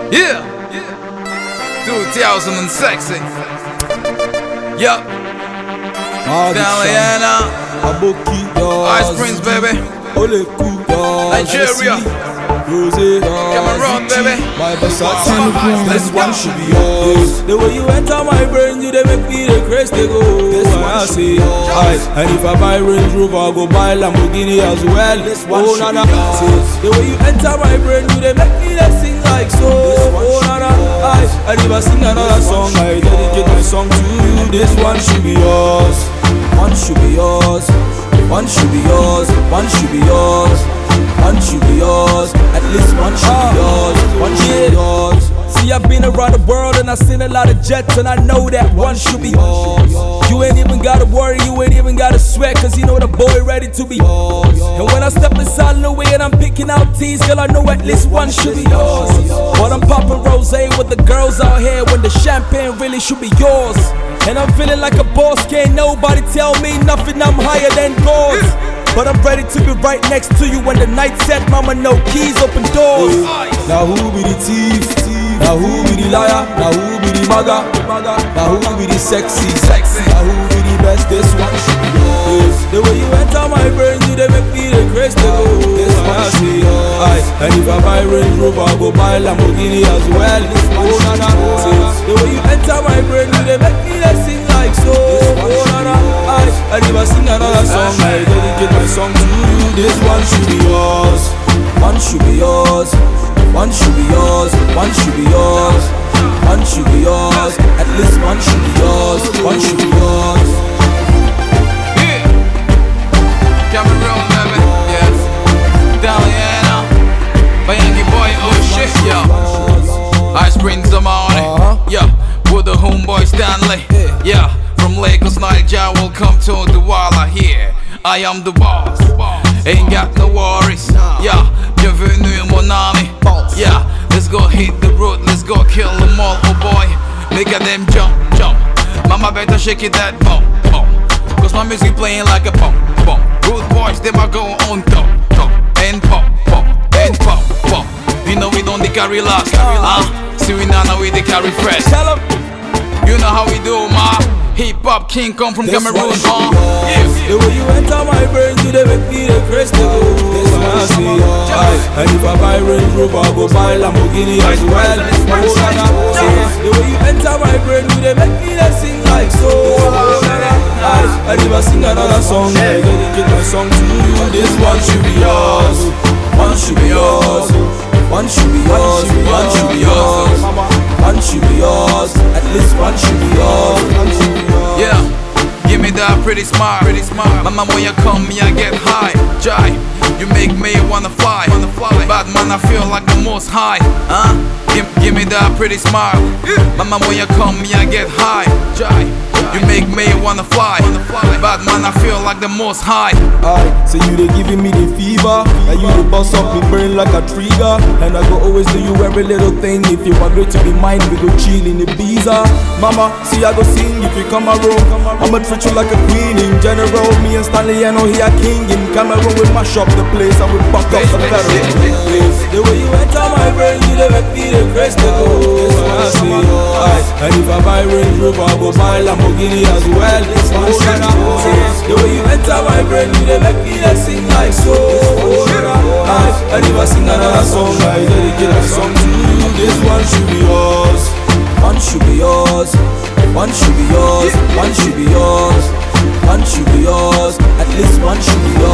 Yeah, 2006. Yup. Diana, Ice Prince, baby. Nigeria, Cameroon, baby. This one should be yours. The way you enter my brain, you they make me the crazy they go. This one I say, and if I buy Range Rover, I go buy Lamborghini as well. This one should be yours. The way you enter my brain, you they make me they sing like so. Oh na na, and if I sing another song, I dedicate my song to you. This one should be yours. One should be yours. One should be yours. One should be yours. One should be yours. At least one should be yours. One should be yours. See, I've been around the world and I've seen a lot of jets, and I know that one should be yours. You ain't even gotta worry, you ain't even gotta sweat, cause you know the boy ready to be yours. And when I step inside Louis and I'm picking out teas, girl, I know at least one should be yours. But I'm popping rosé with the girls out here when the champagne really should be yours. And I'm feeling like a boss, can't nobody tell me nothing, I'm higher than doors. But I'm ready to be right next to you when the night set, mama, no keys, open doors. Now who be the thief? Now who be the liar? Now who be the maga? Now who be the sexy? Now who be the best? This one should be yours. The way you enter my brain, you they make me the crazy they go. This one I say, and if I buy Range Rover, I go buy Lamborghini as well. Oh na na, the way you enter my brain, you they make me they sing like so. Oh na na, and if I sing another song, I dedicate my song to you. This one should be yours. One should be yours. One should be yours. One should be yours. One should be yours. At least one should be yours. One should be yours. Yeah, Cameroon, baby. Yes, Diana, Bayangi boy, oh shit, yo. Ice Prince of morning, yeah. With the homeboy Stanley, yeah. From Lagos, Nigeria, welcome to Douala here. I am the boss, ain't got no worries, yeah. Bienvenue mon ami, yeah. Let's go hit the road, let's go kill them all, oh boy. Make them jump, jump. Mama better shake it that bum, bum. Cause my music playing like a bum, bum. Rude boys, they might go on top, top. And pop, pop, and pop, pop. You know we don't carry last, see we now we they carry fresh. You know how we do, ma. Hip hop king come from Cameroon, yes. The way you enter my brain, you they make me the crazy go. This one I say, and if I buy Range Rover, I go buy Lamborghini as well. The way you enter my brain, you they make me they sing like so. And if I sing another song, I dedicate my song to you. This one should be yours. One should be yours. One should be yours. One should be yours. One should be yours. At least one should be yours. Yeah, give me that pretty smile, Mama, when you come, me I get high. Jai, you make me wanna fly. Bad man, I feel like the most high. Give me that pretty smile. Mama, when you come, me I get high. Jai, you make me wanna fly. Bad man, I feel like the most high. So you they giving me the fever, and you the boss up me burn like a trigger. And I go always do you every little thing. If you agree to be mine, we go chill in the Ibiza. Mama, see I go sing if you come around. I'ma treat you like a queen in general. Me and Stanley, I know he a king in Cameroon. We mash up the place and we fuck up the federal. The way you enter my brain, you they make me the crazy go. This one I say, and if I buy Range Rover, I go buy Lamborghini as well. This one the way you enter my brain, you they make me they sing like so. And if I sing another song, I dedicate a song to you. This one should be yours. One should be yours. One should be yours. One should be yours. One should be yours. At least one should be yours.